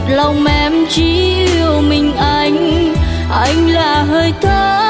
lòng em chỉ yêu mình anh là hơi thở